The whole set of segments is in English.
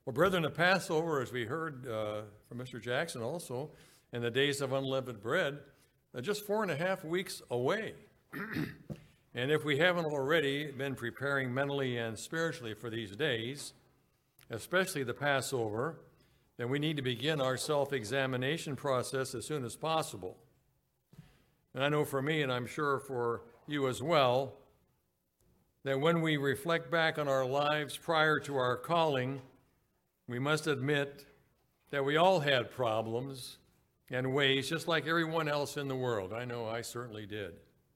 Well, brethren, the Passover, as we heard from Mr. Jackson also, and the days of unleavened bread, are just 4.5 weeks away. And if we haven't already been preparing mentally and spiritually for these days, especially the Passover, then we need to begin our self-examination process as soon as possible. And I know for me, and I'm sure for you as well, that when we reflect back on our lives prior to our calling, we must admit that we all had problems and ways, just like everyone else in the world. I know I certainly did.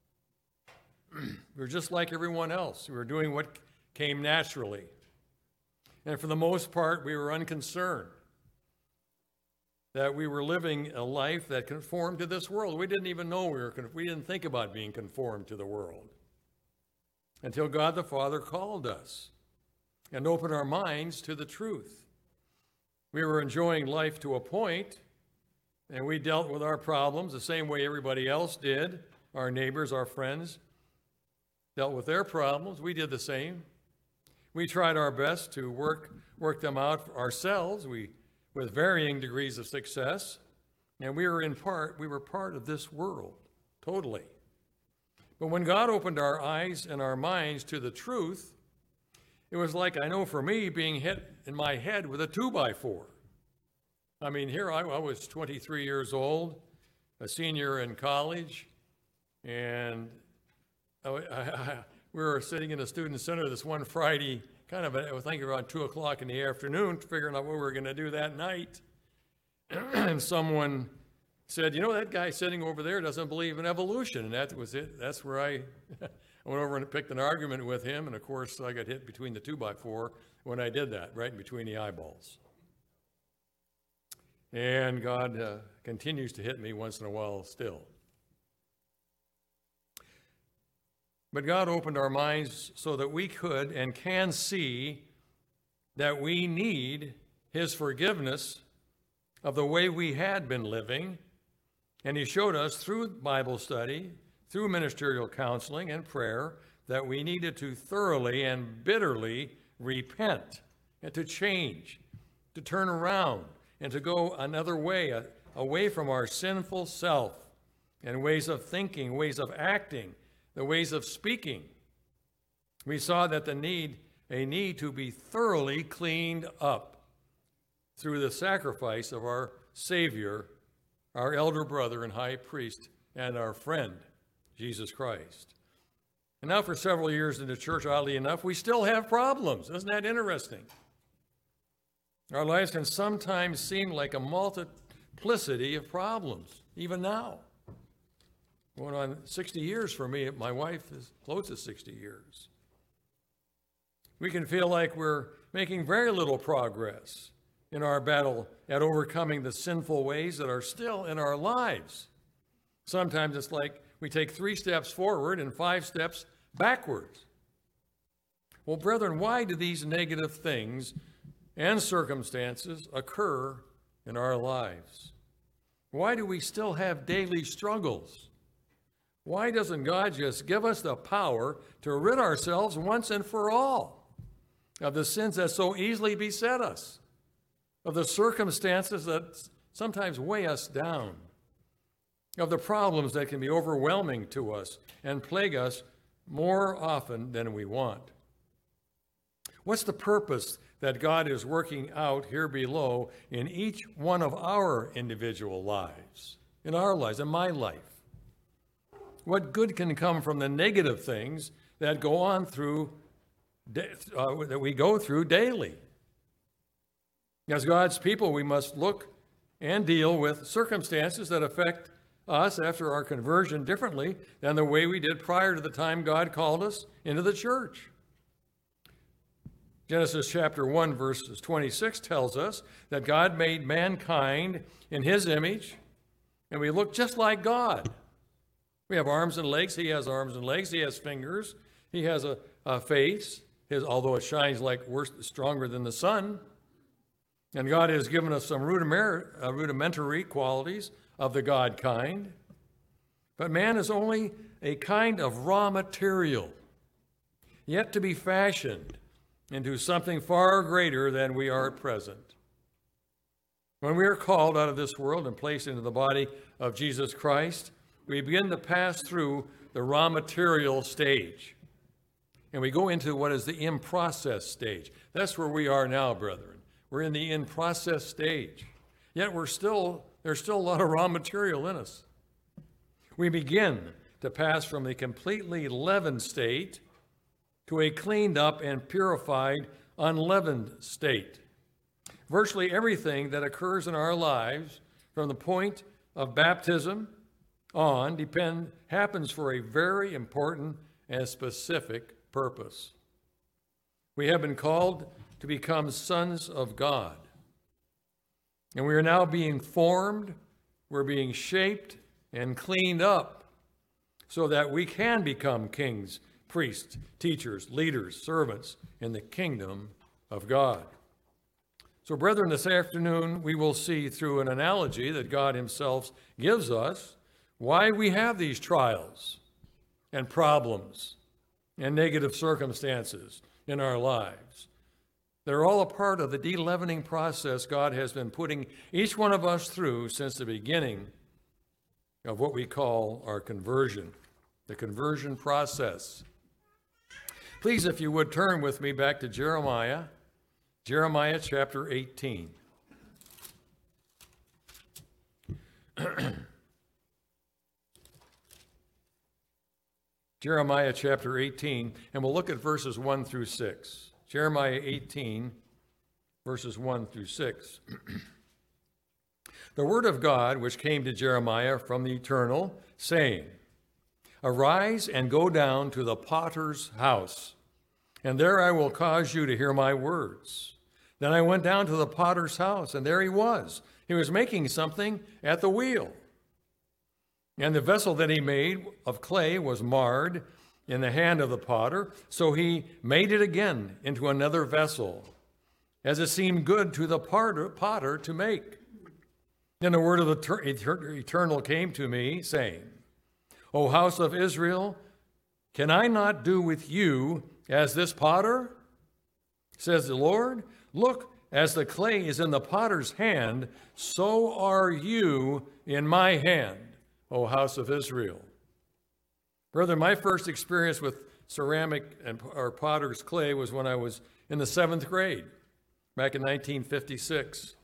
We were just like everyone else. We were doing what came naturally. And for the most part, we were unconcerned that we were living a life that conformed to this world. We didn't even know we didn't think about being conformed to the world until God the Father called us and opened our minds to the truth. We were enjoying life to a point, and we dealt with our problems the same way everybody else did. Our neighbors, our friends dealt with their problems. We did the same. We tried our best to work them out ourselves, with varying degrees of success, and we were part of this world, totally. But when God opened our eyes and our minds to the truth, it was like, I know for me, being hit in my head with a 2x4. I mean, here I was 23 years old, a senior in college, and we were sitting in the student center this one Friday, I was thinking around 2 o'clock in the afternoon, figuring out what we were going to do that night. And someone said, you know, that guy sitting over there doesn't believe in evolution. And that was it. That's where I went over and picked an argument with him. And, of course, I got hit between the 2x4 when I did that, right in between the eyeballs. And God continues to hit me once in a while still. But God opened our minds so that we could and can see that we need His forgiveness of the way we had been living. And He showed us through Bible study, through ministerial counseling and prayer, that we needed to thoroughly and bitterly repent and to change, to turn around and to go another way, away from our sinful self and ways of thinking, ways of acting, the ways of speaking. We saw that a need to be thoroughly cleaned up through the sacrifice of our Savior, our elder brother and high priest, and our friend, Jesus Christ. And now for several years in the church, oddly enough, we still have problems. Isn't that interesting? Our lives can sometimes seem like a multiplicity of problems, even now. Going on 60 years for me. My wife is close to 60 years. We can feel like we're making very little progress in our battle at overcoming the sinful ways that are still in our lives. Sometimes it's like we take 3 steps forward and 5 steps backwards. Well, brethren, why do these negative things and circumstances occur in our lives? Why do we still have daily struggles? Why doesn't God just give us the power to rid ourselves once and for all of the sins that so easily beset us, of the circumstances that sometimes weigh us down, of the problems that can be overwhelming to us and plague us more often than we want? What's the purpose that God is working out here below in each one of our individual lives, in our lives, in my life? What good can come from the negative things that go on that we go through daily? As God's people, we must look and deal with circumstances that affect us after our conversion differently than the way we did prior to the time God called us into the church. Genesis chapter 1, verses 26 tells us that God made mankind in His image, and we look just like God. We have arms and legs. He has arms and legs. He has fingers. He has a face, although it shines stronger than the sun. And God has given us some rudimentary qualities of the God kind. But man is only a kind of raw material, yet to be fashioned into something far greater than we are at present. When we are called out of this world and placed into the body of Jesus Christ, we begin to pass through the raw material stage. And we go into what is the in-process stage. That's where we are now, brethren. We're in the in-process stage. Yet there's still a lot of raw material in us. We begin to pass from a completely leavened state to a cleaned up and purified, unleavened state. Virtually everything that occurs in our lives from the point of baptism on happens for a very important and specific purpose. We have been called to become sons of God. And we are now being formed, we're being shaped and cleaned up so that we can become kings, priests, teachers, leaders, servants in the kingdom of God. So, brethren, this afternoon we will see through an analogy that God himself gives us why we have these trials and problems and negative circumstances in our lives. They're all a part of the de-leavening process God has been putting each one of us through since the beginning of what we call our conversion, the conversion process. Please, if you would, turn with me back to Jeremiah chapter 18. Jeremiah chapter 18, and we'll look at verses 1 through 6. Jeremiah 18, verses 1 through 6. The word of God which came to Jeremiah from the Eternal, saying, Arise and go down to the potter's house, and there I will cause you to hear my words. Then I went down to the potter's house, and there he was. He was making something at the wheel. And the vessel that he made of clay was marred in the hand of the potter, so he made it again into another vessel, as it seemed good to the potter to make. Then the word of the Eternal came to me, saying, O house of Israel, can I not do with you as this potter? Says the Lord, look, as the clay is in the potter's hand, so are you in my hand, O house of Israel. Brother, my first experience with ceramic or potter's clay was when I was in the 7th grade, back in 1956.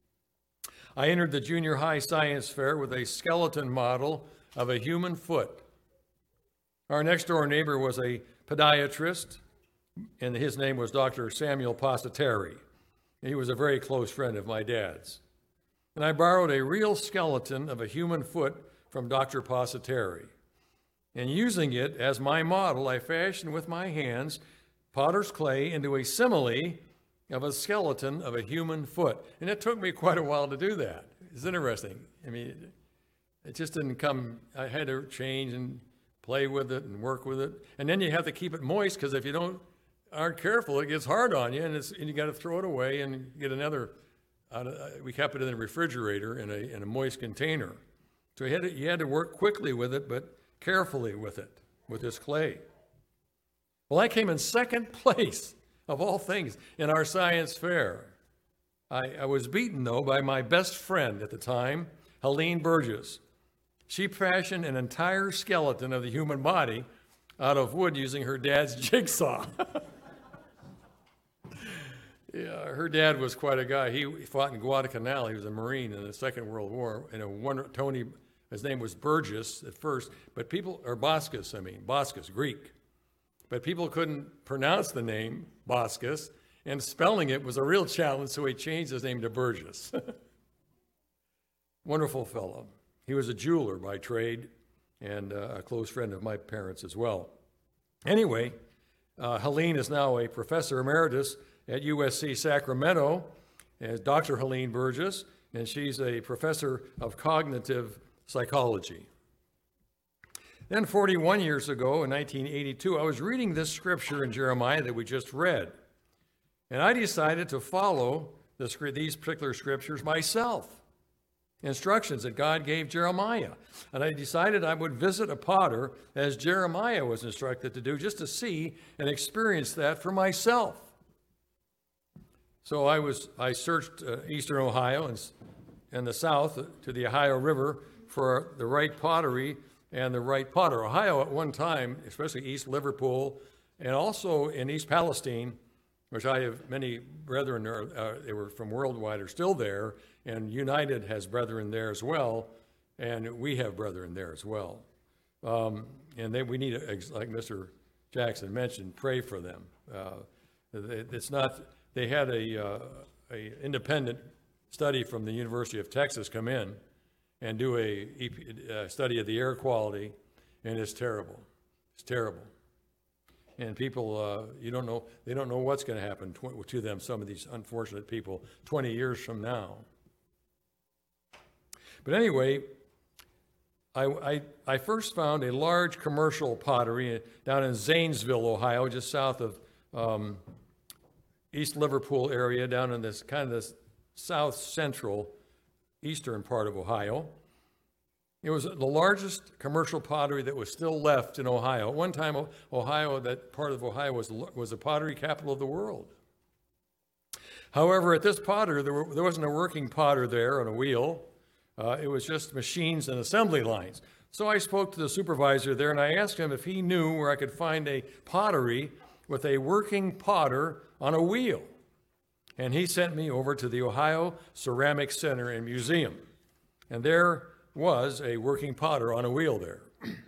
I entered the junior high science fair with a skeleton model of a human foot. Our next door neighbor was a podiatrist, and his name was Dr. Samuel Passateri. He was a very close friend of my dad's. And I borrowed a real skeleton of a human foot from Dr. Passateri. And using it as my model, I fashioned with my hands potter's clay into a simile of a skeleton of a human foot. And it took me quite a while to do that. It's interesting. I mean, it just didn't come. I had to change and play with it and work with it. And then you have to keep it moist, because if you aren't careful, it gets hard on you, and you got to throw it away and get another. We kept it in the refrigerator in a moist container. So you had to work quickly with it, but carefully with it, with this clay. Well, I came in second place, of all things, in our science fair. I was beaten, though, by my best friend at the time, Helene Burgess. She fashioned an entire skeleton of the human body out of wood using her dad's jigsaw. Yeah, her dad was quite a guy. He fought in Guadalcanal. He was a Marine in the Second World War. And his name was Burgess at first, but Boscus, Greek. But people couldn't pronounce the name Boscus, and spelling it was a real challenge, so he changed his name to Burgess. Wonderful fellow. He was a jeweler by trade and a close friend of my parents as well. Anyway, Helene is now a professor emeritus at USC Sacramento, as Dr. Helene Burgess, and she's a professor of cognitive psychology. Then 41 years ago, in 1982, I was reading this scripture in Jeremiah that we just read, and I decided to follow these particular scriptures myself, instructions that God gave Jeremiah. And I decided I would visit a potter, as Jeremiah was instructed to do, just to see and experience that for myself. So I searched eastern Ohio and the south to the Ohio River for the right pottery and the right potter. Ohio at one time, especially East Liverpool, and also in East Palestine, which I have many brethren there, they were from Worldwide, are still there, and United has brethren there as well, and we have brethren there as well. And we need, like Mr. Jackson mentioned, pray for them. It's not, they had a independent study from the University of Texas come in and do a study of the air quality, and it's terrible. It's terrible. And people, they don't know what's going to happen to them, some of these unfortunate people, 20 years from now. But anyway, I first found a large commercial pottery down in Zanesville, Ohio, just south of East Liverpool area, down in this kind of this south central eastern part of Ohio. It was the largest commercial pottery that was still left in Ohio. At one time, Ohio, that part of Ohio was the pottery capital of the world. However, at this potter, there wasn't a working potter there on a wheel. It was just machines and assembly lines. So I spoke to the supervisor there, and I asked him if he knew where I could find a pottery with a working potter on a wheel. And he sent me over to the Ohio Ceramic Center and Museum. And there was a working potter on a wheel there.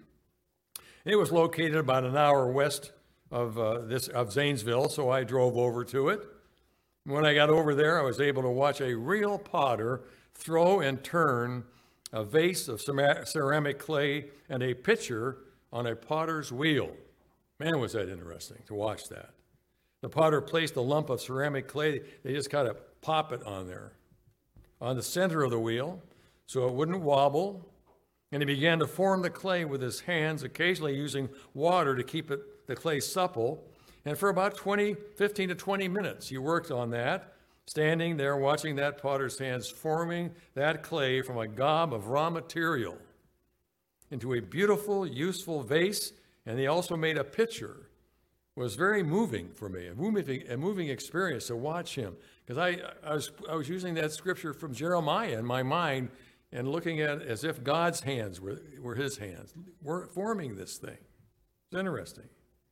It was located about an hour west of Zanesville, so I drove over to it. When I got over there, I was able to watch a real potter throw and turn a vase of ceramic clay and a pitcher on a potter's wheel. Man, was that interesting to watch that. The potter placed a lump of ceramic clay. They just kind of pop it on there, on the center of the wheel, so it wouldn't wobble. And he began to form the clay with his hands, occasionally using water to keep the clay supple. And for about 15 to 20 minutes, he worked on that, standing there watching that potter's hands forming that clay from a gob of raw material into a beautiful, useful vase. And he also made a pitcher. It was very moving for me, a moving experience to watch him. Because I was using that scripture from Jeremiah in my mind and looking at it as if God's hands were his hands, were forming this thing. It's interesting.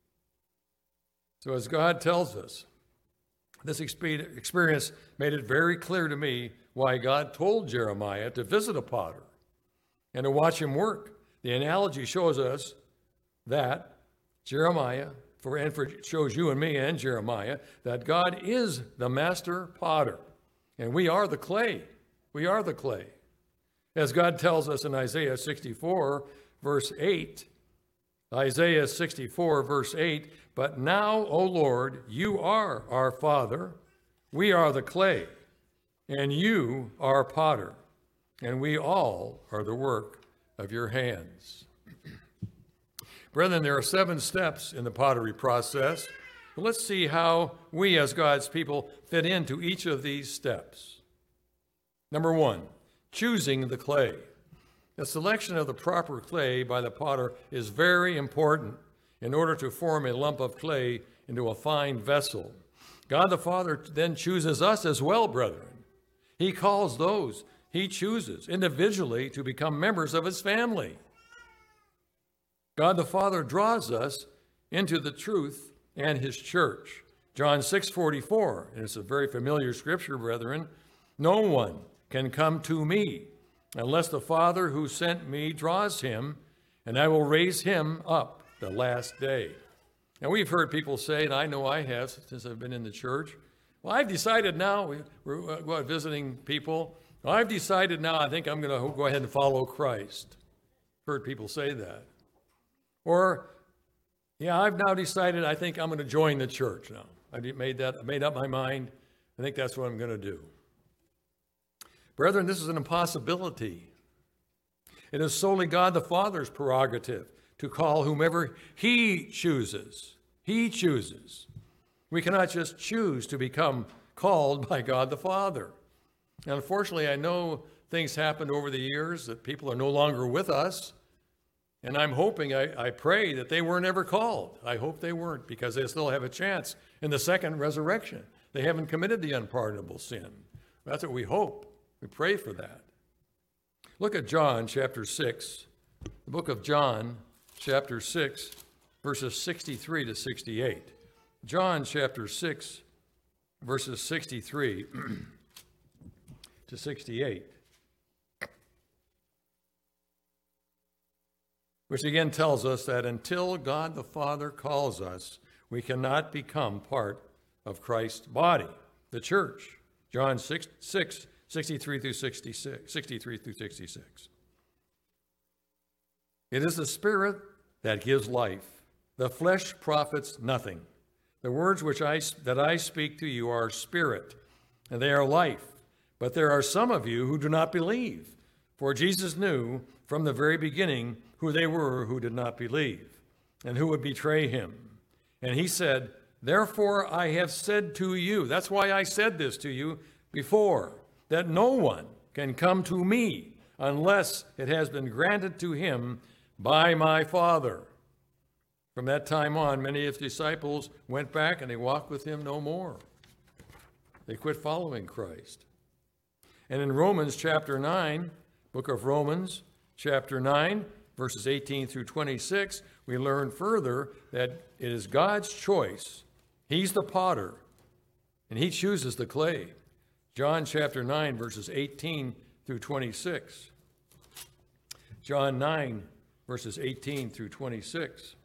So as God tells us, this experience made it very clear to me why God told Jeremiah to visit a potter and to watch him work. The analogy shows us that Jeremiah, shows you and me and Jeremiah, that God is the master potter, and we are the clay. We are the clay. As God tells us in Isaiah 64, verse 8, Isaiah 64, verse 8, "But now, O Lord, you are our Father, we are the clay, and you are potter, and we all are the work of your hands." Brethren, there are 7 steps in the pottery process. But let's see how we as God's people fit into each of these steps. Number 1, choosing the clay. The selection of the proper clay by the potter is very important in order to form a lump of clay into a fine vessel. God the Father then chooses us as well, brethren. He calls those he chooses individually to become members of his family. God the Father draws us into the truth and his church. John 6:44, and it's a very familiar scripture, brethren. "No one can come to me unless the Father who sent me draws him, and I will raise him up the last day." And we've heard people say, and I know I have since I've been in the church, well, I've decided now, we're visiting people, I've decided now I think I'm going to go ahead and follow Christ. I've heard people say that. Or, yeah, I've now decided I think I'm going to join the church now. I made up my mind. I think that's what I'm going to do. Brethren, this is an impossibility. It is solely God the Father's prerogative to call whomever he chooses. He chooses. We cannot just choose to become called by God the Father. And unfortunately, I know things happened over the years that people are no longer with us. And I'm hoping, I pray that they weren't ever called. I hope they weren't, because they still have a chance in the second resurrection. They haven't committed the unpardonable sin. That's what we hope. We pray for that. Look at John chapter 6, the book of John chapter 6, verses 63 to 68. John chapter 6, verses 63 to 68. Which again tells us that until God the Father calls us, we cannot become part of Christ's body, the church. John 6, 63 through 66, 63 through 66. It is the Spirit that gives life. The flesh profits nothing. The words that I speak to you are spirit, and they are life. But there are some of you who do not believe. For Jesus knew from the very beginning who they were who did not believe, and who would betray him. And he said, therefore I have said to you, that's why I said this to you before, that no one can come to me unless it has been granted to him by my Father. From that time on, many of his disciples went back and they walked with him no more. They quit following Christ. And in Romans chapter 9, book of Romans chapter 9, verses 18 through 26, we learn further that it is God's choice. He's the potter, and he chooses the clay. John chapter 9, verses 18 through 26. John 9, verses 18 through 26.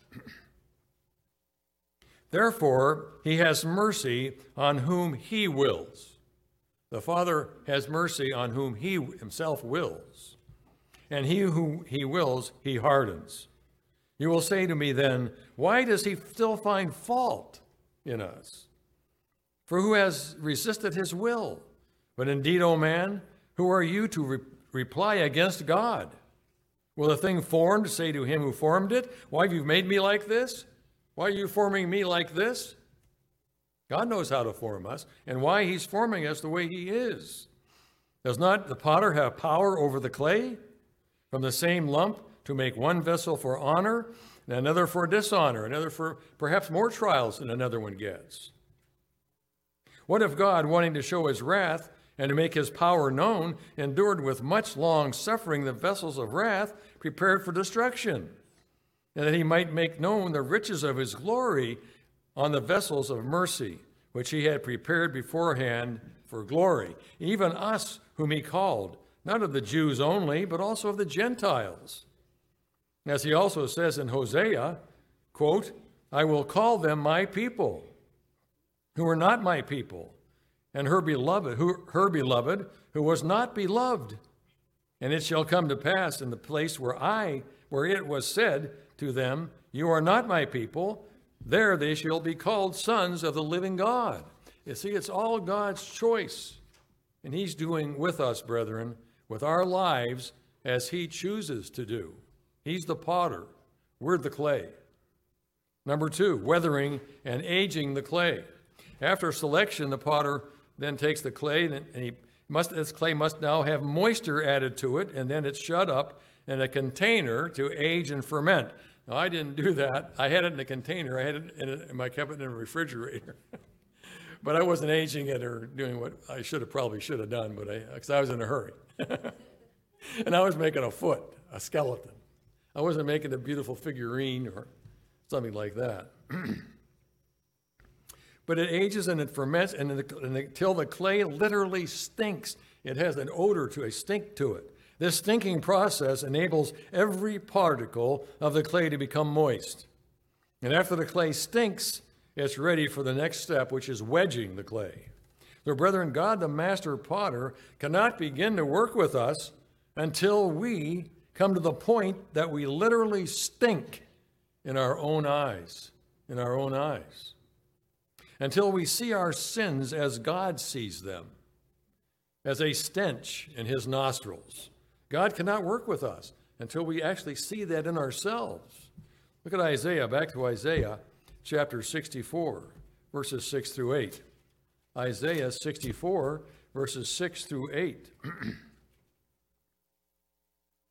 Therefore, he has mercy on whom he wills. The Father has mercy on whom he himself wills. And he who he wills, he hardens. You will say to me then, why does he still find fault in us? For who has resisted his will? But indeed, O man, who are you to reply against God? Will the thing formed say to him who formed it, why have you made me like this? Why are you forming me like this? God knows how to form us and why he's forming us the way he is. Does not the potter have power over the clay? From the same lump to make one vessel for honor and another for dishonor, another for perhaps more trials than another one gets. What if God, wanting to show his wrath and to make his power known, endured with much long suffering the vessels of wrath prepared for destruction, and that he might make known the riches of his glory on the vessels of mercy, which he had prepared beforehand for glory, even us whom he called, not of the Jews only, but also of the Gentiles. As he also says in Hosea, quote, I will call them my people, who were not my people, and her beloved, who was not beloved. And it shall come to pass in the place where it was said to them, you are not my people, there they shall be called sons of the living God. You see, it's all God's choice. And he's doing with us, brethren, with our lives as he chooses to do. He's the potter. We're the clay. Number 2, weathering and aging the clay. After selection, the potter then takes the clay, and this clay must now have moisture added to it, and then it's shut up in a container to age and ferment. Now, I didn't do that. I had it in a container. I kept it in a refrigerator. But I wasn't aging it or doing what I probably should have done, because I was in a hurry. And I was making a skeleton. I wasn't making a beautiful figurine or something like that. But it ages and it ferments until the clay literally stinks. It has an odor a stink to it. This stinking process enables every particle of the clay to become moist. And after the clay stinks, it's ready for the next step, which is wedging the clay. So, brethren, God, the master potter, cannot begin to work with us until we come to the point that we literally stink in our own eyes, until we see our sins as God sees them, as a stench in his nostrils. God cannot work with us until we actually see that in ourselves. Look at Isaiah, back to Isaiah chapter 64, verses 6 through 8. Isaiah 64, verses 6 through 8.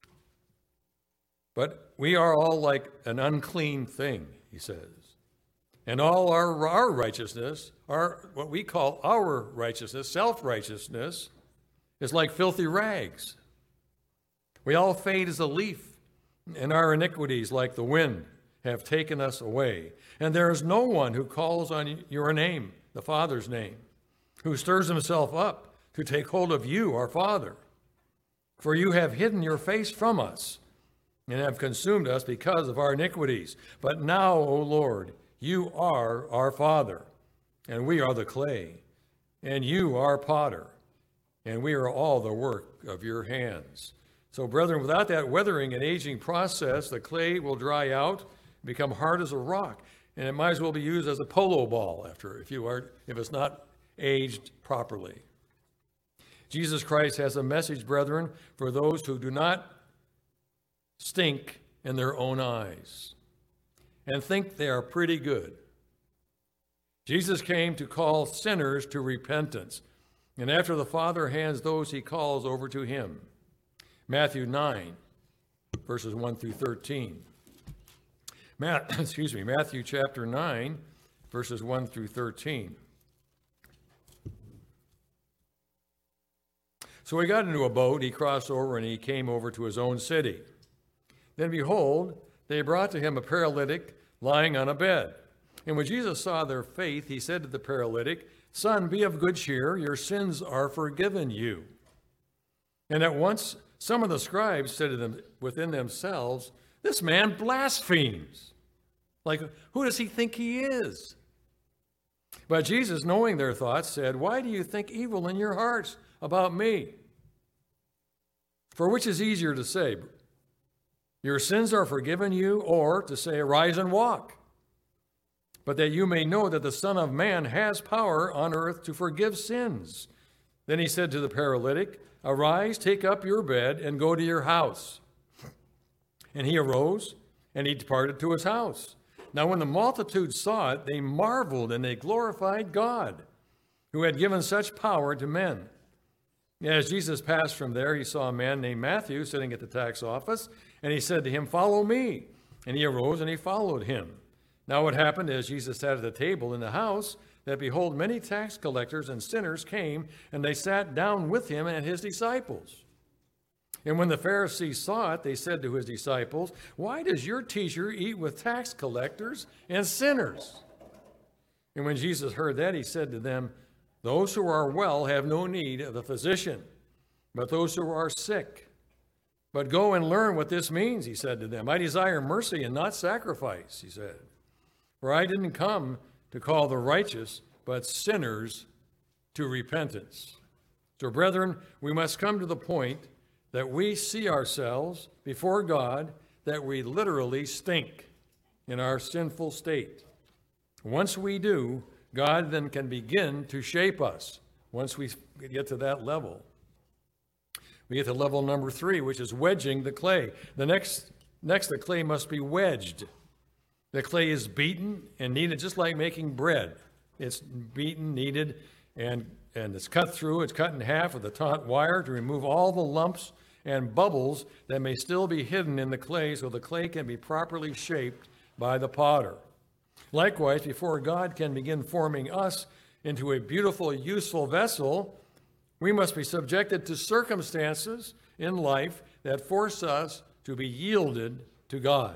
But we are all like an unclean thing, he says. And all our righteousness, what we call our righteousness, self-righteousness, is like filthy rags. We all fade as a leaf, and our iniquities, like the wind, have taken us away. And there is no one who calls on your name, the Father's name, who stirs himself up to take hold of you, our Father. For you have hidden your face from us and have consumed us because of our iniquities. But now, O Lord, you are our Father, and we are the clay, and you are potter, and we are all the work of your hands. So, brethren, without that weathering and aging process, the clay will dry out, become hard as a rock, and it might as well be used as a polo ball if it's not aged properly. Jesus Christ has a message, brethren, for those who do not stink in their own eyes and think they are pretty good. Jesus came to call sinners to repentance, and after the Father hands those he calls over to him. Matthew 9, verses 1 through 13. Matthew chapter 9, verses 1 through 13. So he got into a boat, he crossed over, and he came over to his own city. Then behold, they brought to him a paralytic lying on a bed. And when Jesus saw their faith, he said to the paralytic, Son, be of good cheer, your sins are forgiven you. And at once some of the scribes said to them within themselves, This man blasphemes. Like, who does he think he is? But Jesus, knowing their thoughts, said, Why do you think evil in your hearts about me? For which is easier to say, Your sins are forgiven you, or to say, Arise and walk? But that you may know that the Son of Man has power on earth to forgive sins. Then he said to the paralytic, Arise, take up your bed, and go to your house. And he arose, and he departed to his house. Now when the multitude saw it, they marveled, and they glorified God, who had given such power to men. As Jesus passed from there, he saw a man named Matthew sitting at the tax office, and he said to him, Follow me. And he arose, and he followed him. Now it happened, as Jesus sat at the table in the house, that behold, many tax collectors and sinners came, and they sat down with him and his disciples. And when the Pharisees saw it, they said to his disciples, Why does your teacher eat with tax collectors and sinners? And when Jesus heard that, he said to them, Those who are well have no need of a physician, but those who are sick. But go and learn what this means, he said to them. I desire mercy and not sacrifice, he said. For I didn't come to call the righteous, but sinners to repentance. So, brethren, we must come to the point that we see ourselves before God, that we literally stink in our sinful state. Once we do, God then can begin to shape us once we get to that level. We get to level number 3, which is wedging the clay. Next, the clay must be wedged. The clay is beaten and kneaded just like making bread. It's beaten, kneaded, and it's cut through. It's cut in half with a taut wire to remove all the lumps and bubbles that may still be hidden in the clay, so the clay can be properly shaped by the potter. Likewise, before God can begin forming us into a beautiful, useful vessel, we must be subjected to circumstances in life that force us to be yielded to God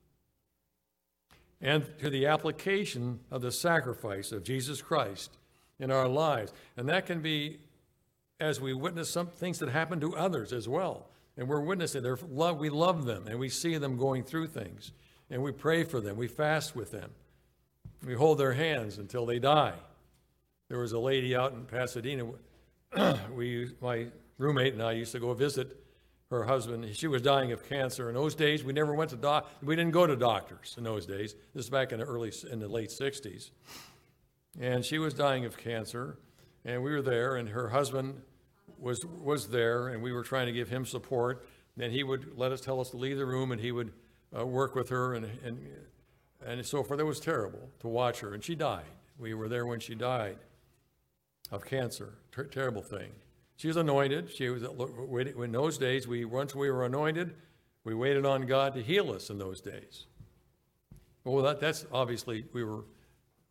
and to the application of the sacrifice of Jesus Christ in our lives. And that can be as we witness some things that happen to others as well. And we're witnessing their love. We love them, and we see them going through things. And we pray for them. We fast with them. We hold their hands until they die. There was a lady out in Pasadena. My roommate and I used to go visit her husband. She was dying of cancer. In those days, we never went to we didn't go to doctors in those days. This is back in the late 60s. And she was dying of cancer, and we were there, and her husband was there, and we were trying to give him support. Then he would tell us to leave the room, and he would work with her, and so forth. It was terrible to watch her, and she died. We were there when she died of cancer. Terrible thing. She was anointed. She was in those days. Once we were anointed, we waited on God to heal us in those days. Well, that's obviously we were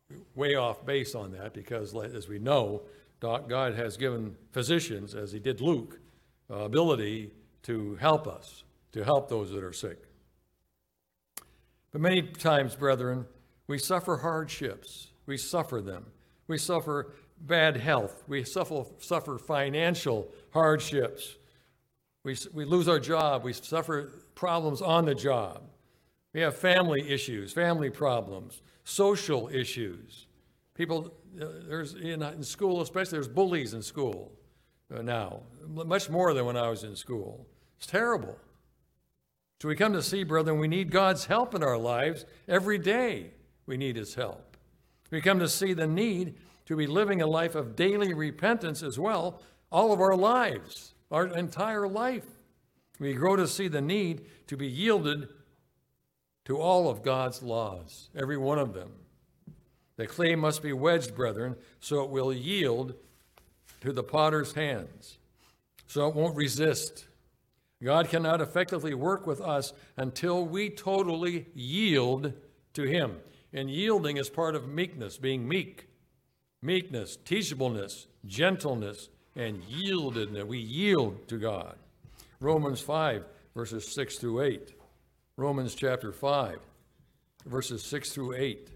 way off base on that because, as we know, God has given physicians, as he did Luke, ability to help us, to help those that are sick. But many times, brethren, we suffer hardships. We suffer them. We suffer bad health. We suffer financial hardships. We lose our job. We suffer problems on the job. We have family issues, family problems, social issues. People, there's in school especially, there's bullies in school now, much more than when I was in school. It's terrible. So we come to see, brethren, we need God's help in our lives every day. We need his help. We come to see the need to be living a life of daily repentance as well, all of our lives, our entire life. We grow to see the need to be yielded to all of God's laws, every one of them. The clay must be wedged, brethren, so it will yield to the potter's hands, so it won't resist. God cannot effectively work with us until we totally yield to him. And yielding is part of meekness, being meek. Meekness, teachableness, gentleness, and yieldedness. We yield to God. Romans 5, verses 6 through 8. Romans chapter 5, verses 6 through 8.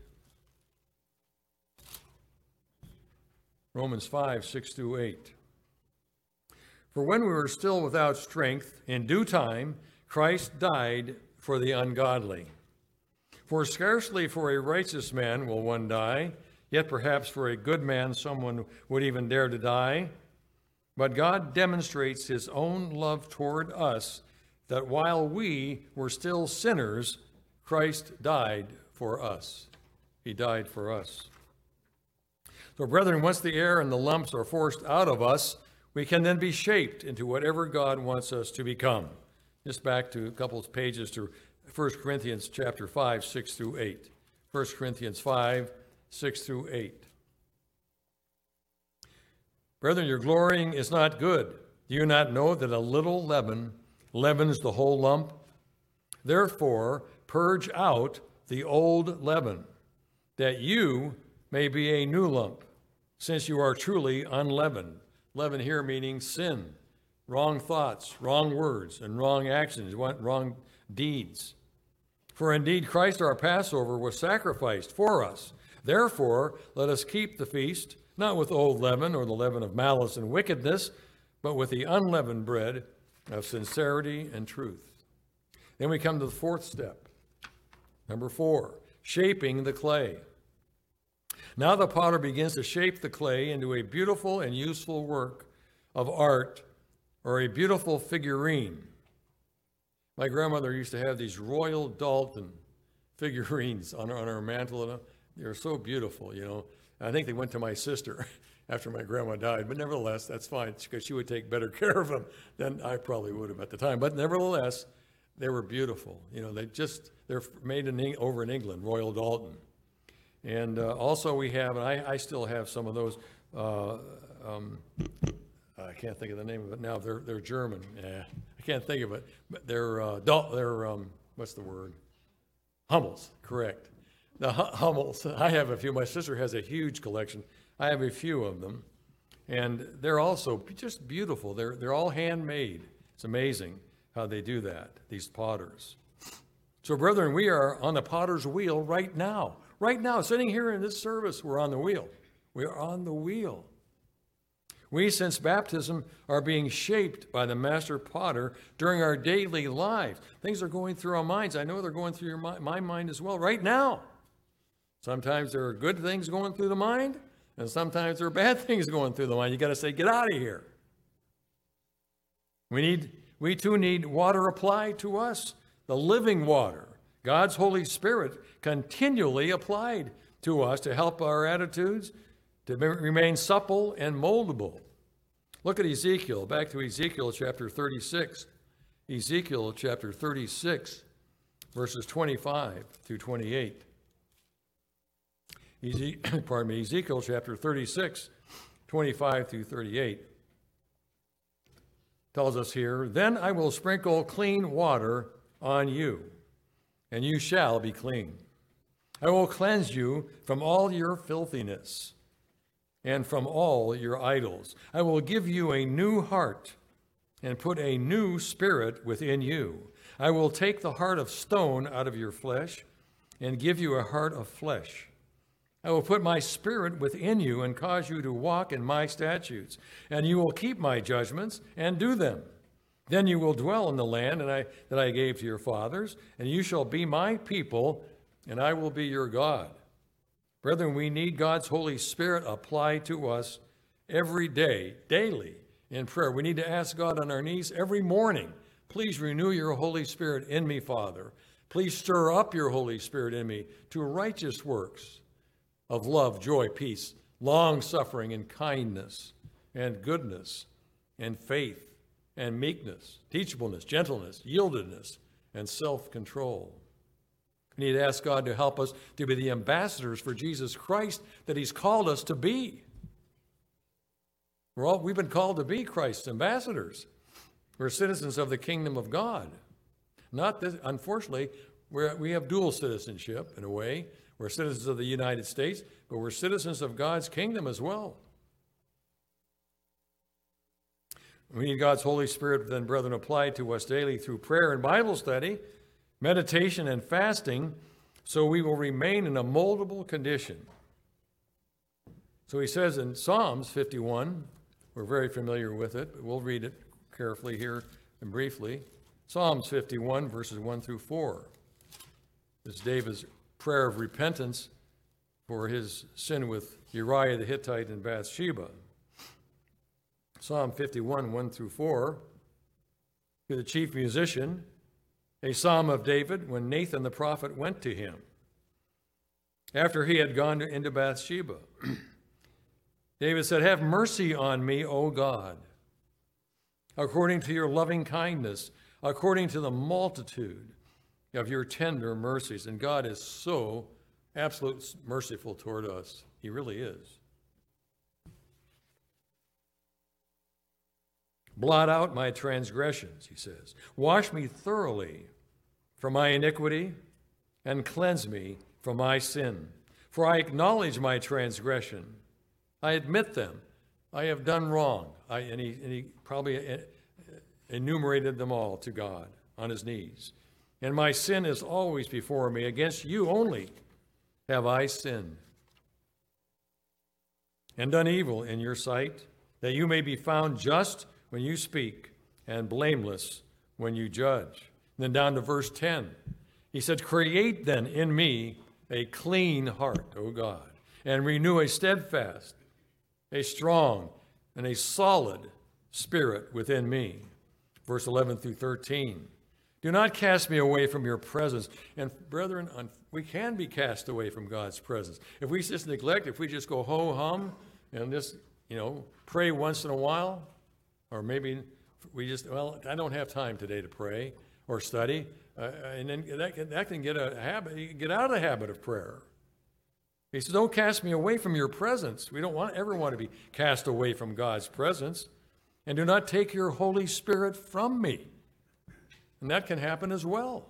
Romans 5, 6 through 8. For when we were still without strength, in due time, Christ died for the ungodly. For scarcely for a righteous man will one die, yet perhaps for a good man someone would even dare to die. But God demonstrates his own love toward us, that while we were still sinners, Christ died for us. He died for us. So, brethren, once the air and the lumps are forced out of us, we can then be shaped into whatever God wants us to become. Just back to a couple of pages to 1 Corinthians chapter 5, 6 through 8. 1 Corinthians 5, 6 through 8. Brethren, your glorying is not good. Do you not know that a little leaven leavens the whole lump? Therefore, purge out the old leaven, that you may be a new lump, since you are truly unleavened. Leaven here meaning sin, wrong thoughts, wrong words, and wrong actions, wrong deeds. For indeed Christ our Passover was sacrificed for us. Therefore, let us keep the feast, not with old leaven or the leaven of malice and wickedness, but with the unleavened bread of sincerity and truth. Then we come to the fourth step. Number 4, shaping the clay. Now the potter begins to shape the clay into a beautiful and useful work of art or a beautiful figurine. My grandmother used to have these Royal Dalton figurines on her mantle. They were so beautiful, you know. I think they went to my sister after my grandma died, but nevertheless, that's fine because she would take better care of them than I probably would have at the time. But nevertheless, they were beautiful. You know, they're made over in England, Royal Dalton. And also we have, and I still have some of those, I can't think of the name of it now. They're German. Yeah, I can't think of it. But they're what's the word? Hummels, correct. The Hummels. I have a few. My sister has a huge collection. I have a few of them. And they're also just beautiful. They're all handmade. It's amazing how they do that, these potters. So, brethren, we are on the potter's wheel right now. Right now, sitting here in this service, we're on the wheel. We are on the wheel. We, since baptism, are being shaped by the master potter during our daily lives. Things are going through our minds. I know they're going through my mind as well right now. Sometimes there are good things going through the mind, and sometimes there are bad things going through the mind. You got to say, get out of here. We too need water applied to us, the living water, God's Holy Spirit continually applied to us to help our attitudes to remain supple and moldable. Look at Ezekiel, back to Ezekiel chapter 36. Ezekiel chapter 36, verses 25 through 28. Ezekiel chapter 36, 25 through 38. Tells us here, then I will sprinkle clean water on you, and you shall be clean. I will cleanse you from all your filthiness and from all your idols. I will give you a new heart and put a new spirit within you. I will take the heart of stone out of your flesh and give you a heart of flesh. I will put my spirit within you and cause you to walk in my statutes, and you will keep my judgments and do them. Then you will dwell in the land that I gave to your fathers, and you shall be my people, and I will be your God. Brethren, we need God's Holy Spirit applied to us every day, daily, in prayer. We need to ask God on our knees every morning, please renew your Holy Spirit in me, Father. Please stir up your Holy Spirit in me to righteous works of love, joy, peace, long-suffering, and kindness, and goodness, and faith, and meekness, teachableness, gentleness, yieldedness, and self-control. We need to ask God to help us to be the ambassadors for Jesus Christ that he's called us to be. We've been called to be Christ's ambassadors. We're citizens of the kingdom of God. Not that, unfortunately, we have dual citizenship in a way. We're citizens of the United States, but we're citizens of God's kingdom as well. We need God's Holy Spirit, then, brethren, applied to us daily through prayer and Bible study, meditation and fasting, so we will remain in a moldable condition. So he says in Psalms 51, we're very familiar with it, but we'll read it carefully here and briefly. Psalms 51, verses 1 through 4. This is David's prayer of repentance for his sin with Uriah the Hittite and Bathsheba. Psalm 51, 1 through 4. To the chief musician, a psalm of David when Nathan the prophet went to him after he had gone into Bathsheba. David said, "Have mercy on me, O God, according to your loving kindness, according to the multitude of your tender mercies." And God is so absolutely merciful toward us. He really is. Blot out my transgressions, he says. Wash me thoroughly from my iniquity and cleanse me from my sin. For I acknowledge my transgression. I admit them. I have done wrong. And he probably enumerated them all to God on his knees. And my sin is always before me. Against you only have I sinned and done evil in your sight, that you may be found just when you speak and blameless when you judge. And then down to verse 10, he said, "Create then in me a clean heart, O God, and renew a steadfast, a strong, and a solid spirit within me." Verse 11 through 13. Do not cast me away from your presence. And brethren, we can be cast away from God's presence. If we just neglect, if we just go ho-hum and just, pray once in a while, or maybe we just, I don't have time today to pray or study, and then that can get a habit. You can get out of the habit of prayer. He says, don't cast me away from your presence. We don't ever want to be cast away from God's presence. And do not take your Holy Spirit from me. And that can happen as well.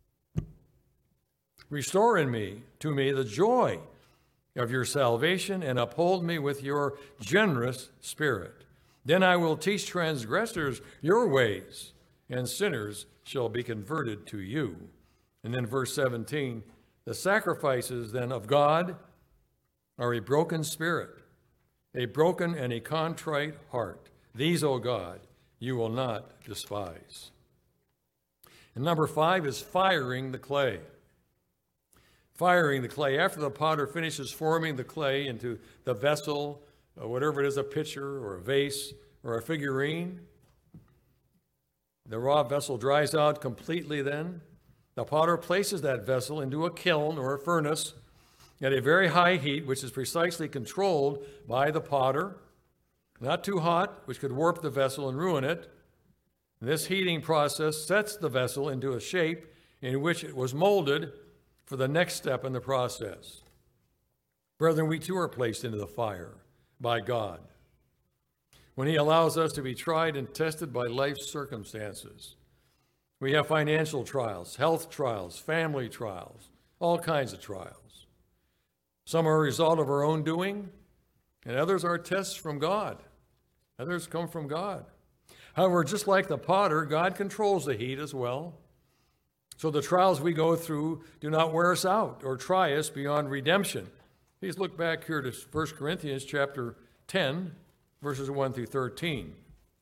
Restore to me the joy of your salvation, and uphold me with your generous spirit. Then I will teach transgressors your ways, and sinners shall be converted to you. And then verse 17, the sacrifices then of God are a broken spirit, a broken and a contrite heart. These, O God, you will not despise. And number 5 is firing the clay. Firing the clay. After the potter finishes forming the clay into the vessel, whatever it is, a pitcher or a vase or a figurine, the raw vessel dries out completely then. The potter places that vessel into a kiln or a furnace at a very high heat, which is precisely controlled by the potter. Not too hot, which could warp the vessel and ruin it. This heating process sets the vessel into a shape in which it was molded for the next step in the process. Brethren, we too are placed into the fire by God when he allows us to be tried and tested by life's circumstances. We have financial trials, health trials, family trials, All kinds of trials. Some are a result of our own doing, and others are tests from God. Others come from God. However, just like the potter, God controls the heat as well. So the trials we go through do not wear us out or try us beyond redemption. Please look back here to 1 Corinthians chapter 10, verses 1 through 13.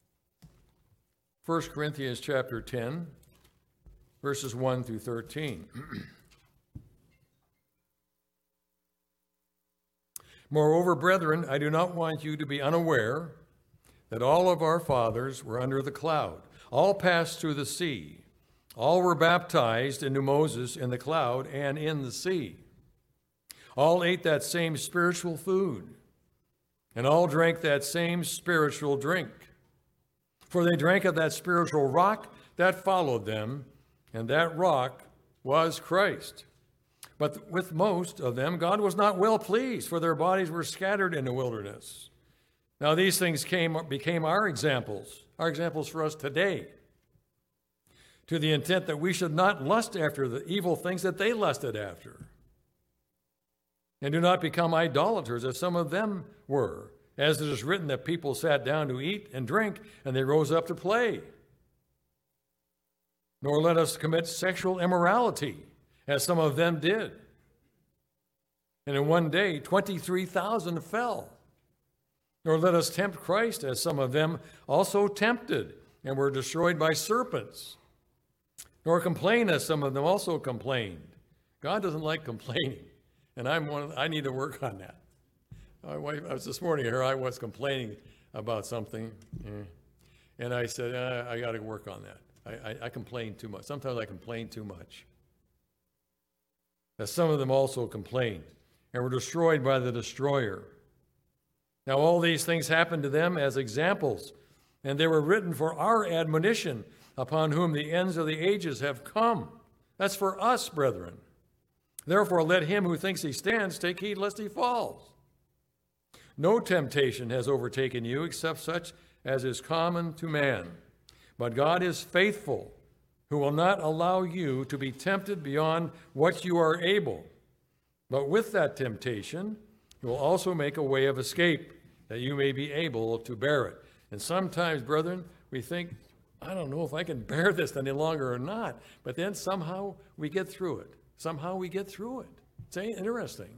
1 Corinthians chapter 10, verses 1 through 13. Moreover, brethren, I do not want you to be unaware that all of our fathers were under the cloud. All passed through the sea. All were baptized into Moses in the cloud and in the sea. All ate that same spiritual food, and all drank that same spiritual drink. For they drank of that spiritual rock that followed them, and that rock was Christ. But with most of them, God was not well pleased, for their bodies were scattered in the wilderness. Now these things became our examples for us today, to the intent that we should not lust after the evil things that they lusted after. And do not become idolaters, as some of them were, as it is written that people sat down to eat and drink, and they rose up to play. Nor let us commit sexual immorality, as some of them did. And in one day, 23,000 fell. Nor let us tempt Christ, as some of them also tempted, and were destroyed by serpents. Nor complain, as some of them also complained. God doesn't like complaining, and I need to work on that. My wife, this morning here, I was complaining about something, and I said, I got to work on that. I complain too much. Sometimes I complain too much. As some of them also complained and were destroyed by the destroyer. Now all these things happened to them as examples, and they were written for our admonition, upon whom the ends of the ages have come. That's for us, brethren. Therefore let him who thinks he stands take heed lest he falls. No temptation has overtaken you except such as is common to man. But God is faithful, who will not allow you to be tempted beyond what you are able. But with that temptation, he will also make a way of escape, that you may be able to bear it. And sometimes, brethren, we think, I don't know if I can bear this any longer or not. But then somehow we get through it. Somehow we get through it. It's interesting.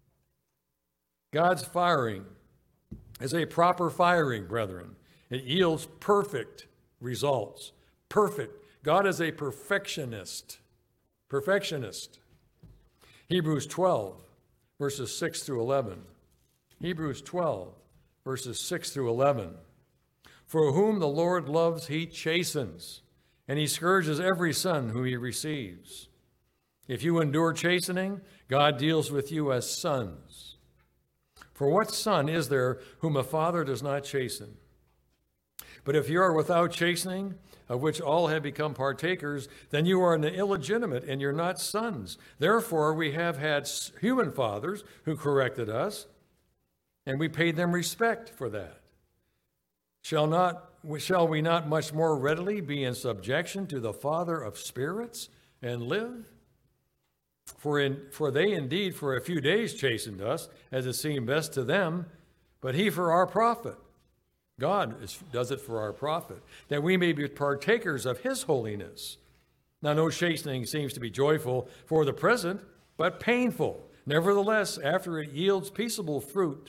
God's firing is a proper firing, brethren. It yields perfect results. Perfect. God is a perfectionist. Perfectionist. Hebrews 12, verses 6 through 11. Hebrews 12, verses 6 through 11. For whom the Lord loves, he chastens, and he scourges every son whom he receives. If you endure chastening, God deals with you as sons. For what son is there whom a father does not chasten? But if you are without chastening, of which all have become partakers, then you are an illegitimate, and you're not sons. Therefore, we have had human fathers who corrected us, and we paid them respect for that. Shall we not much more readily be in subjection to the Father of spirits and live? For they indeed for a few days chastened us, as it seemed best to them, but he for our profit. God does it for our profit, that we may be partakers of his holiness. Now no chastening seems to be joyful for the present, but painful. Nevertheless, afterwards it yields the peaceable fruit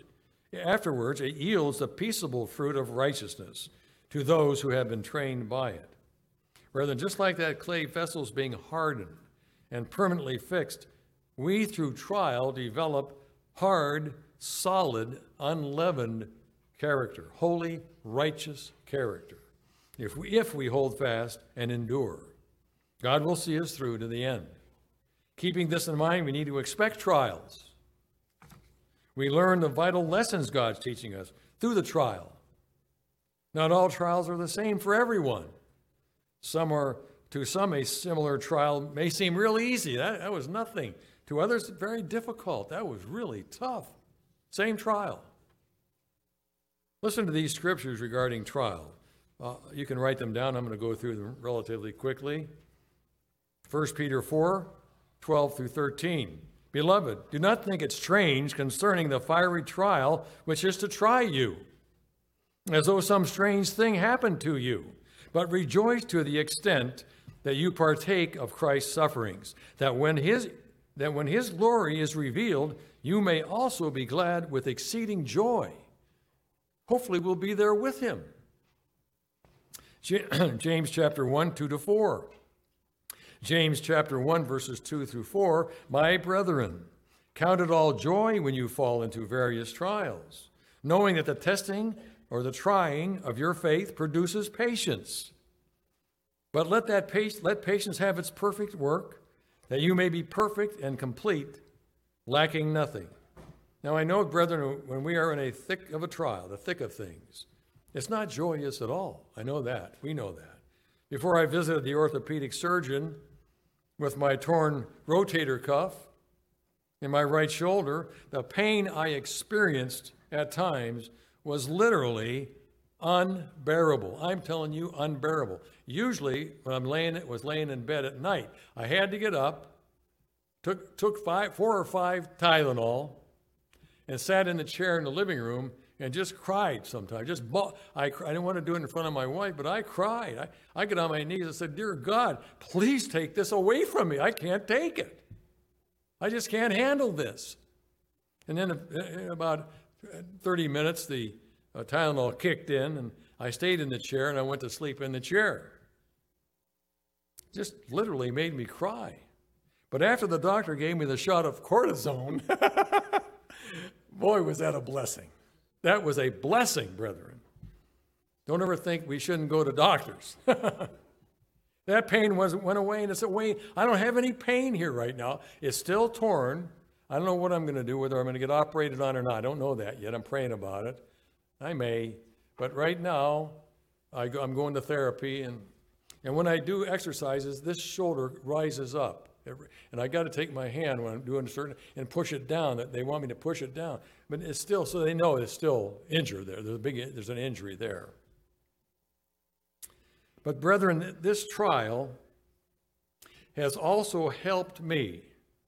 of righteousness to those who have been trained by it. Rather, just like that clay vessel is being hardened and permanently fixed, we through trial develop hard, solid, unleavened character, holy, righteous character, if we hold fast and endure. God will see us through to the end. Keeping this in mind, we need to expect trials. We learn the vital lessons God's teaching us through the trial. Not all trials are the same for everyone. To some, a similar trial may seem really easy. That was nothing. To others, very difficult. That was really tough. Same trial. Listen to these scriptures regarding trial. You can write them down. I'm going to go through them relatively quickly. 1 Peter 4, 12 through 13. Beloved, do not think it strange concerning the fiery trial which is to try you, as though some strange thing happened to you. But rejoice to the extent that you partake of Christ's sufferings, that when his glory is revealed, you may also be glad with exceeding joy. Hopefully we'll be there with him. James chapter 1, 2 to 4. James chapter 1, verses 2 through 4. My brethren, count it all joy when you fall into various trials, knowing that the testing or the trying of your faith produces patience. But let patience have its perfect work, that you may be perfect and complete, lacking nothing. Now I know, brethren, when we are in a thick of a trial, the thick of things, it's not joyous at all. I know that. We know that. Before I visited the orthopedic surgeon with my torn rotator cuff in my right shoulder, the pain I experienced at times was literally unbearable. I'm telling you, unbearable. Usually, when I was laying in bed at night, I had to get up, took 4 or 5 Tylenol, and sat in the chair in the living room and just cried sometimes. I didn't want to do it in front of my wife, but I cried. I got on my knees and said, "Dear God, please take this away from me. I can't take it. I just can't handle this." And then in about 30 minutes, the Tylenol kicked in, and I stayed in the chair, and I went to sleep in the chair. Just literally made me cry. But after the doctor gave me the shot of cortisone, boy, was that a blessing. That was a blessing, brethren. Don't ever think we shouldn't go to doctors. That pain went away, and it's away. I don't have any pain here right now. It's still torn. I don't know what I'm going to do, whether I'm going to get operated on or not. I don't know that yet. I'm praying about it. I may. But right now, I'm going to therapy, and when I do exercises, this shoulder rises up. And I got to take my hand when I'm doing certain and push it down. They want me to push it down, but it's still, so they know it's still injured there. There's an injury there. But brethren, this trial has also helped me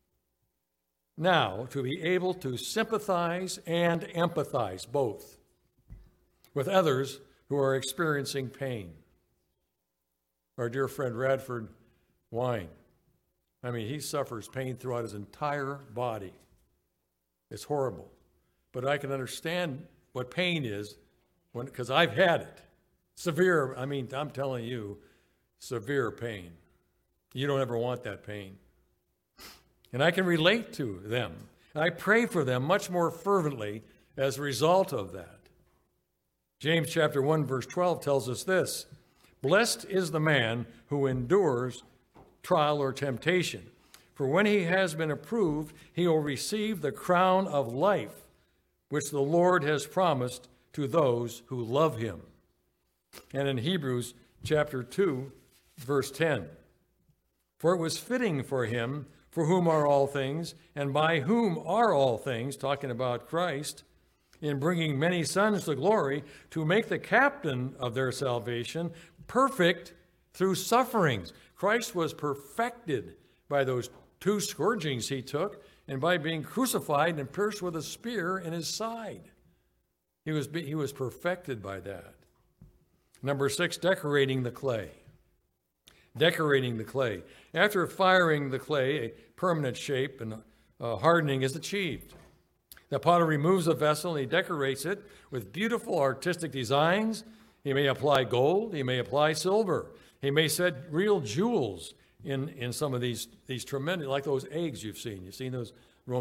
now to be able to sympathize and empathize both with others who are experiencing pain. Our dear friend Radford Wine. I mean, he suffers pain throughout his entire body. It's horrible. But I can understand what pain is because I've had it. Severe, I mean, I'm telling you, severe pain. You don't ever want that pain. And I can relate to them. And I pray for them much more fervently as a result of that. James chapter 1, verse 12 tells us this: "Blessed is the man who endures trial or temptation, for when he has been approved, he will receive the crown of life, which the Lord has promised to those who love him." And in Hebrews chapter 2, verse 10, "For it was fitting for him, for whom are all things, and by whom are all things," talking about Christ, "in bringing many sons to glory, to make the captain of their salvation perfect through sufferings." Christ was perfected by those 2 scourgings he took and by being crucified and pierced with a spear in his side. He was perfected by that. Number 6, decorating the clay. Decorating the clay. After firing the clay, a permanent shape and hardening is achieved. The potter removes the vessel and he decorates it with beautiful artistic designs. He may apply gold. He may apply silver. He may set real jewels in some of these tremendous, like those eggs you've seen. You've seen those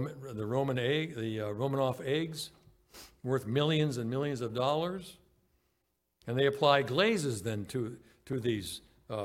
Romanov eggs, worth millions and millions of dollars. And they apply glazes then to these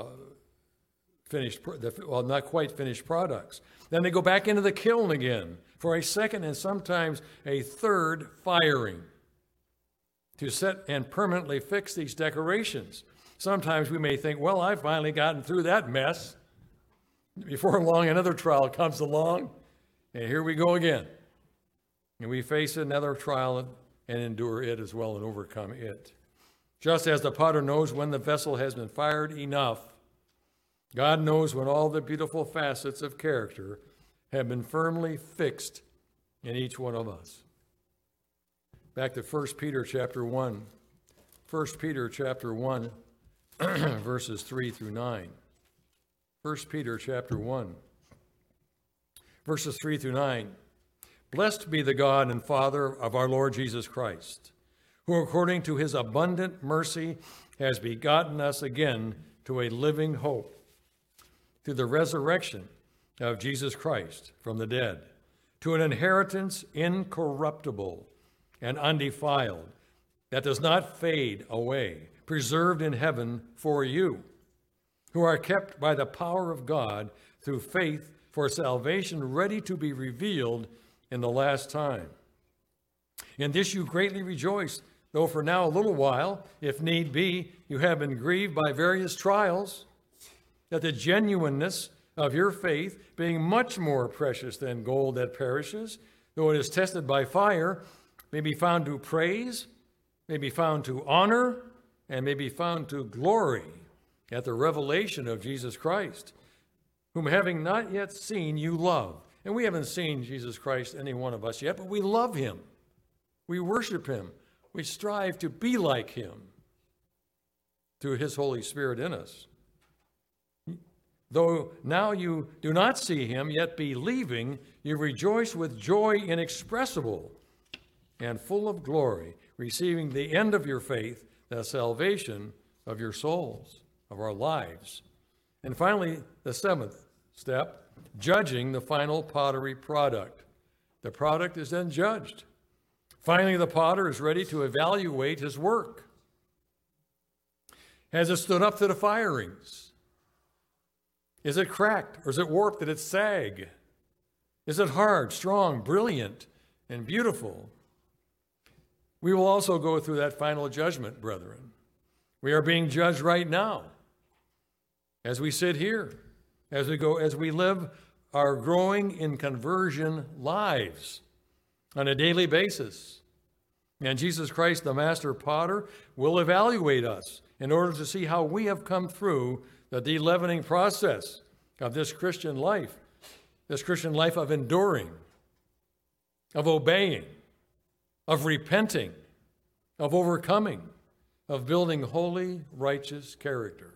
not quite finished products. Then they go back into the kiln again for a second and sometimes a third firing to set and permanently fix these decorations. Sometimes we may think, well, I've finally gotten through that mess. Before long, another trial comes along, and here we go again. And we face another trial and endure it as well and overcome it. Just as the potter knows when the vessel has been fired enough, God knows when all the beautiful facets of character have been firmly fixed in each one of us. Back to 1 Peter chapter 1. 1 Peter chapter 1, verses 3 through 9. 1 Peter chapter 1, verses 3 through 9. Blessed be the God and Father of our Lord Jesus Christ, who according to his abundant mercy has begotten us again to a living hope through the resurrection of Jesus Christ from the dead, to an inheritance incorruptible and undefiled, that does not fade away, preserved in heaven for you, who are kept by the power of God through faith for salvation ready to be revealed in the last time. In this you greatly rejoice, though for now a little while, if need be, you have been grieved by various trials, that the genuineness of your faith, being much more precious than gold that perishes, though it is tested by fire, may be found to praise, may be found to honor, and may be found to glory at the revelation of Jesus Christ, whom having not yet seen, you love. And we haven't seen Jesus Christ, any one of us yet, but we love him. We worship him. We strive to be like him through his Holy Spirit in us. Though now you do not see him, yet believing, you rejoice with joy inexpressible and full of glory, receiving the end of your faith, the salvation of your souls, of our lives. And finally, the seventh step, judging the final pottery product. The product is then judged. Finally, the potter is ready to evaluate his work. Has it stood up to the firings? Is it cracked, or is it warped? Did it sag? Is it hard, strong, brilliant, and beautiful? We will also go through that final judgment, brethren. We are being judged right now as we sit here, as we live our growing in conversion lives on a daily basis. And Jesus Christ, the master potter, will evaluate us in order to see how we have come through the de-leavening process of this Christian life of enduring, of obeying, of repenting, of overcoming, of building holy, righteous character.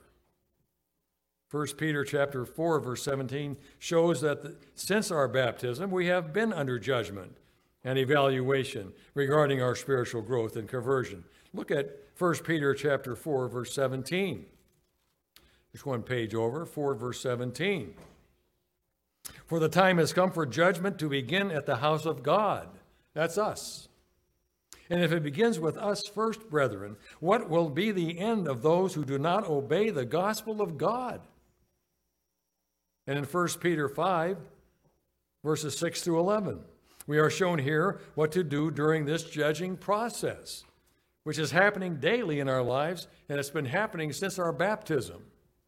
1 Peter chapter 4, verse 17 shows that since our baptism, we have been under judgment and evaluation regarding our spiritual growth and conversion. Look at 1 Peter chapter 4, verse 17. Just one page over, 4 verse 17. For the time has come for judgment to begin at the house of God. That's us. And if it begins with us first, brethren, what will be the end of those who do not obey the gospel of God? And in 1 Peter 5, verses 6 through 11, we are shown here what to do during this judging process, which is happening daily in our lives, and it's been happening since our baptism.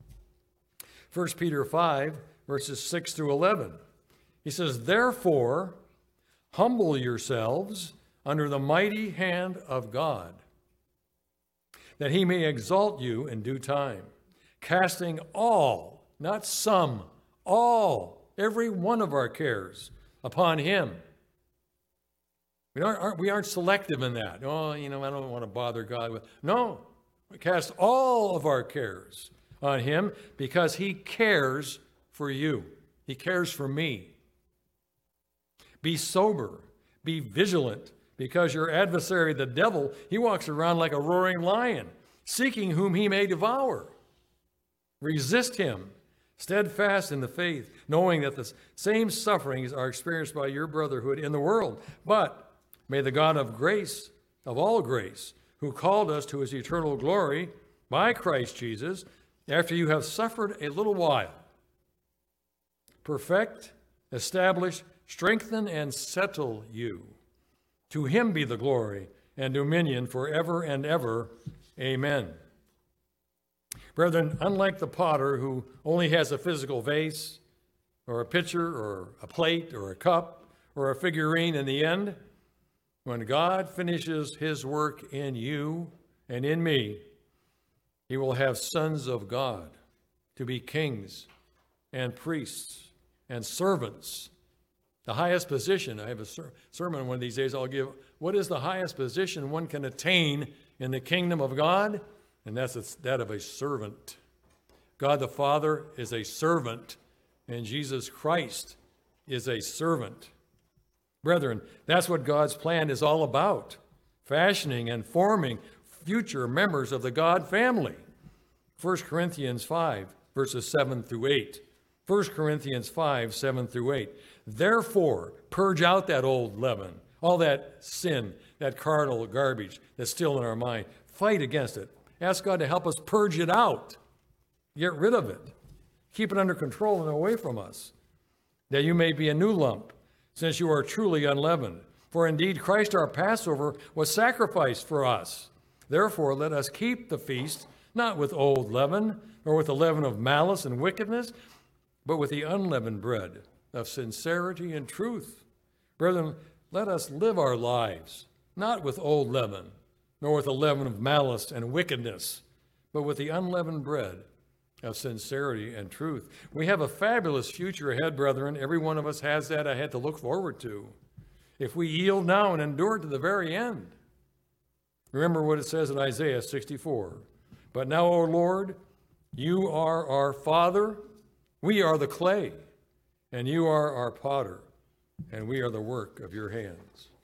1 Peter 5, verses 6 through 11. He says, therefore, humble yourselves under the mighty hand of God, that he may exalt you in due time, casting all, not some, all, every one of our cares upon him. We aren't selective in that. Oh, I don't want to bother God with. No, we cast all of our cares on him because he cares for you. He cares for me. Be sober, be vigilant, because your adversary, the devil, he walks around like a roaring lion, seeking whom he may devour. Resist him, steadfast in the faith, knowing that the same sufferings are experienced by your brotherhood in the world. But may the God of grace, of all grace, who called us to his eternal glory by Christ Jesus, after you have suffered a little while, perfect, establish, strengthen, and settle you. To him be the glory and dominion forever and ever. Amen. Brethren, unlike the potter who only has a physical vase or a pitcher or a plate or a cup or a figurine in the end, when God finishes his work in you and in me, he will have sons of God to be kings and priests and servants The highest position, I have a sermon one of these days I'll give, what is the highest position one can attain in the kingdom of God? And that's that of a servant. God the Father is a servant, and Jesus Christ is a servant. Brethren, that's what God's plan is all about, fashioning and forming future members of the God family. 1 Corinthians 5, verses 7 through 8. 1 Corinthians 5, 7 through 8. Therefore, purge out that old leaven, all that sin, that carnal garbage that's still in our mind. Fight against it. Ask God to help us purge it out. Get rid of it. Keep it under control and away from us, that you may be a new lump, since you are truly unleavened. For indeed Christ our Passover was sacrificed for us. Therefore let us keep the feast, not with old leaven, nor with the leaven of malice and wickedness, but with the unleavened bread of sincerity and truth. Brethren, let us live our lives, not with old leaven, nor with the leaven of malice and wickedness, but with the unleavened bread of sincerity and truth. We have a fabulous future ahead, brethren. Every one of us has that ahead to look forward to, if we yield now and endure to the very end. Remember what it says in Isaiah 64. But now, O Lord, you are our Father, we are the clay, and you are our potter, and we are the work of your hands.